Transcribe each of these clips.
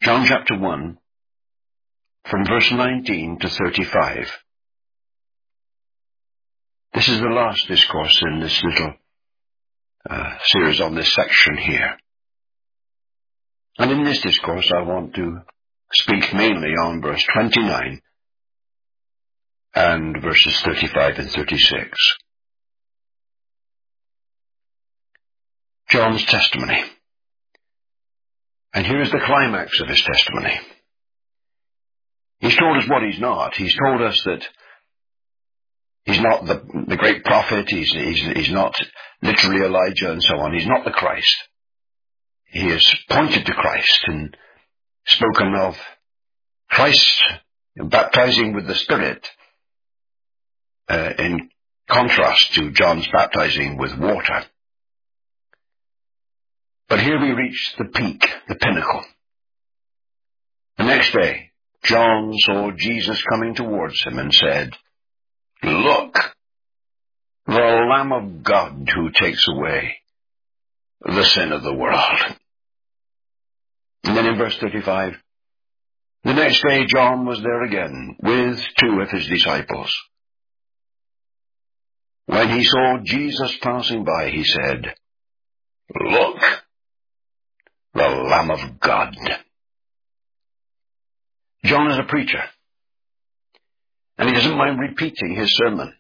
John chapter 1, from verse 19 to 35. This is the last discourse in this little series on this section here. And in this discourse I want to speak mainly on verse 29 and verses 35 and 36. John's testimony. And here is the climax of his testimony. He's told us what he's not. He's told us that he's not the great prophet. He's not literally Elijah and so on. He's not the Christ. He has pointed to Christ and spoken of Christ baptizing with the Spirit in contrast to John's baptizing with water. But here we reach the peak, the pinnacle. The next day, John saw Jesus coming towards him and said, "Look, the Lamb of God who takes away the sin of the world." And then in verse 35, the next day John was there again with two of his disciples. When he saw Jesus passing by, he said, "Look, the Lamb of God." John is a preacher, and he doesn't mind repeating his sermon.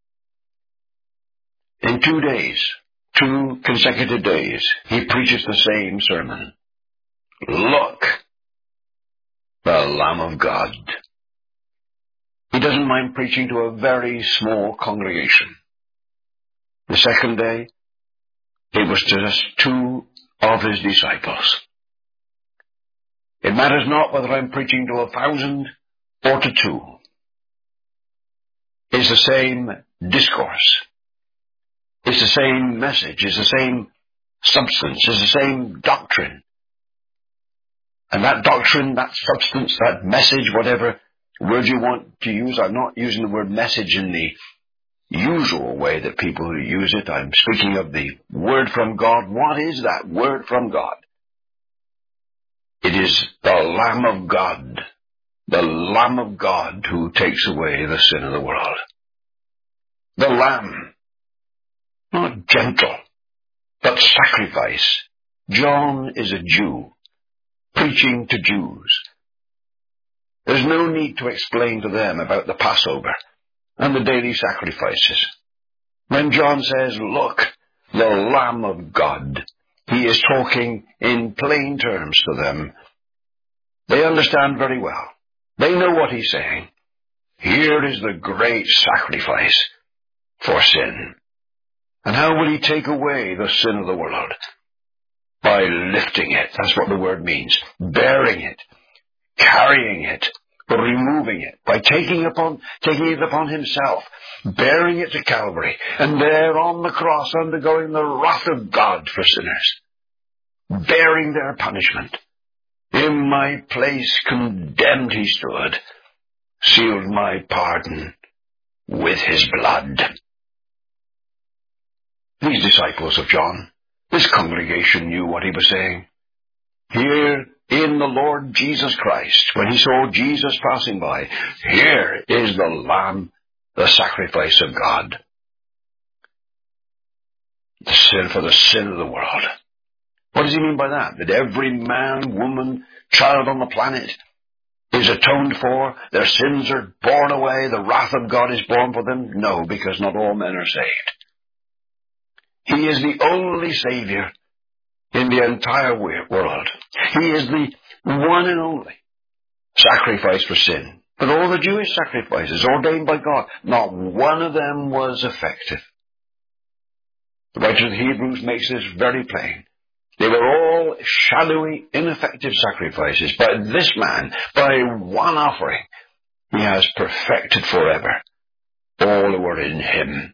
In 2 days, 2 consecutive days, he preaches the same sermon. Look, the Lamb of God. He doesn't mind preaching to a very small congregation. The second day, it was to just 2 of his disciples. It matters not whether I'm preaching to 1,000 or to 2. It's the same discourse. It's the same message. It's the same substance. It's the same doctrine. And that doctrine, that substance, that message, whatever word you want to use, I'm not using the word message in the usual way that people use it. I'm speaking of the word from God. What is that word from God? It is the Lamb of God, the Lamb of God who takes away the sin of the world. The Lamb, not gentle, but sacrifice. John is a Jew, preaching to Jews. There's no need to explain to them about the Passover and the daily sacrifices. When John says, "Look, the Lamb of God," he is talking in plain terms to them. They understand very well. They know what he's saying. Here is the great sacrifice for sin. And how will he take away the sin of the world? By lifting it. That's what the word means. Bearing it. Carrying it. Removing it. By taking it upon himself. Bearing it to Calvary. And there on the cross undergoing the wrath of God for sinners. Bearing their punishment. In my place condemned he stood. Sealed my pardon with his blood. These disciples of John, this congregation knew what he was saying. Here in the Lord Jesus Christ, when he saw Jesus passing by, here is the Lamb, the sacrifice of God. The sin for the sin of the world. What does he mean by that? That every man, woman, child on the planet is atoned for, their sins are borne away, the wrath of God is borne for them? No, because not all men are saved. He is the only Savior in the entire world. He is the one and only sacrifice for sin. But all the Jewish sacrifices ordained by God, not one of them was effective. The writer of the Hebrews makes this very plain. They were all shadowy, ineffective sacrifices. But this man, by one offering, he has perfected forever all who are in him.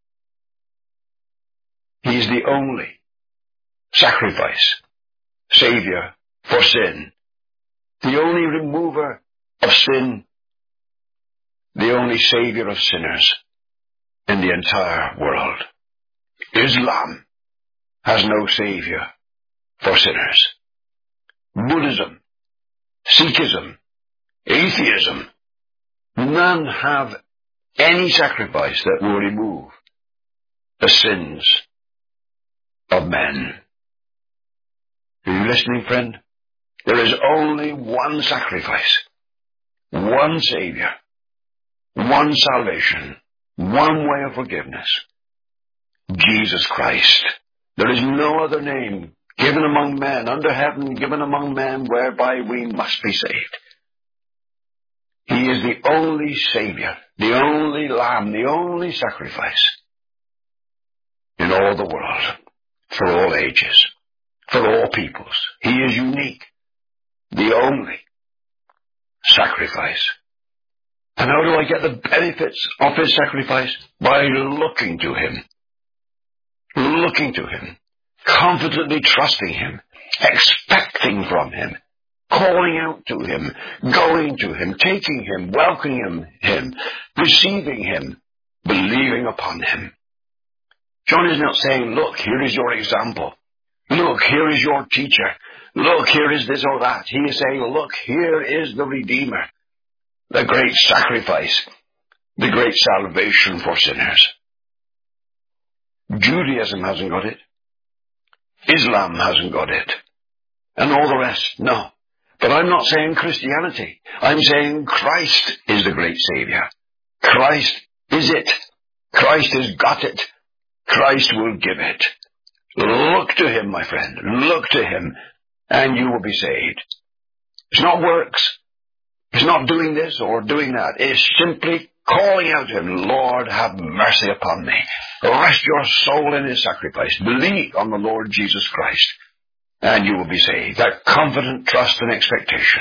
He is the only sacrifice, Savior for sin, the only remover of sin, the only Savior of sinners in the entire world. Islam has no Savior for sinners. Buddhism Sikhism, atheism, none have any sacrifice that will remove the sins of men. Are you listening, friend? There is only one sacrifice, one Savior, one salvation, one way of forgiveness. Jesus Christ. There is no other name given among men, under heaven, given among men, whereby we must be saved. He is the only Savior, the only Lamb, the only sacrifice in all the world, for all ages, for all peoples. He is unique, the only sacrifice. And how do I get the benefits of his sacrifice? By looking to him. Looking to him. Confidently trusting him. Expecting from him. Calling out to him. Going to him. Taking him. Welcoming him. Receiving him. Believing upon him. John is not saying, look, here is your example. Look, here is your teacher. Look, here is this or that. He is saying, look, here is the Redeemer. The great sacrifice. The great salvation for sinners. Judaism hasn't got it. Islam hasn't got it. And all the rest, no. But I'm not saying Christianity. I'm saying Christ is the great Savior. Christ is it. Christ has got it. Christ will give it. Look to him, my friend. Look to him, and you will be saved. It's not works. It's not doing this or doing that. It's simply calling out to him, Lord, have mercy upon me. Rest your soul in his sacrifice. Believe on the Lord Jesus Christ, and you will be saved. That confident trust and expectation.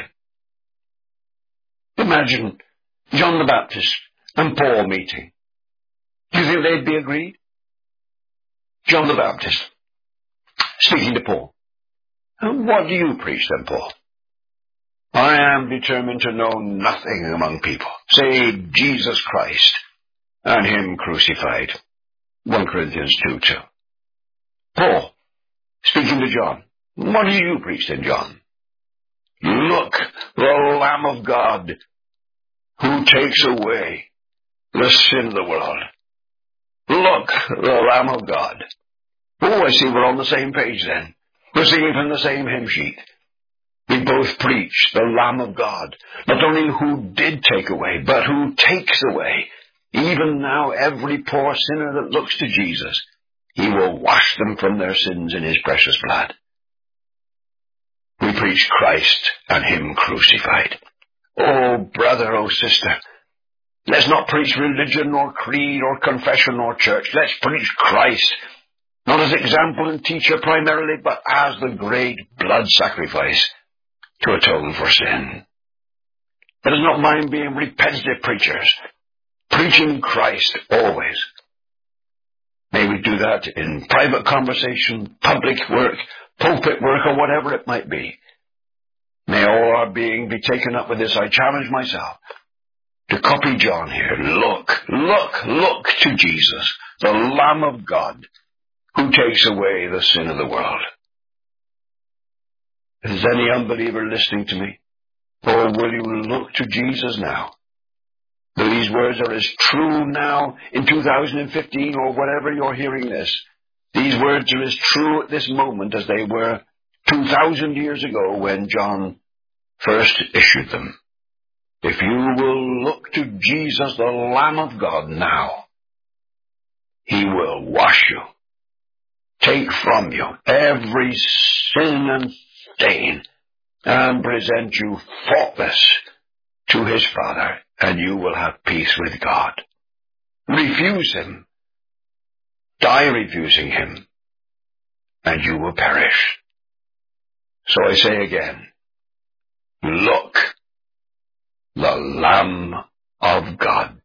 Imagine John the Baptist and Paul meeting. Do you think they'd be agreed? John the Baptist speaking to Paul. And what do you preach then, Paul? I am determined to know nothing among people save Jesus Christ and him crucified. 1 Corinthians 2:2. Paul, speaking to John, what do you preach then, John? Look, the Lamb of God who takes away the sin of the world. Look, the Lamb of God. Oh, I see we're on the same page then. We're singing from the same hymn sheet. We both preach the Lamb of God, not only who did take away, but who takes away. Even now, every poor sinner that looks to Jesus, he will wash them from their sins in his precious blood. We preach Christ and him crucified. Oh, brother, oh, sister, let's not preach religion or creed or confession or church. Let's preach Christ, not as example and teacher primarily, but as the great blood sacrifice to atone for sin. Let us not mind being repetitive preachers, preaching Christ always. May we do that in private conversation, public work, pulpit work, or whatever it might be. May all our being be taken up with this. I challenge myself to copy John here. Look to Jesus, the Lamb of God, who takes away the sin of the world. Is any unbeliever listening to me? Or will you look to Jesus now? These words are as true now in 2015 or whatever you're hearing this. These words are as true at this moment as they were 2,000 years ago when John first issued them. If you will look to Jesus, the Lamb of God now, he will wash you, take from you every sin and stain, and present you faultless to his Father, and you will have peace with God. Refuse him. Die refusing him, and you will perish. So I say again, look, the Lamb of God.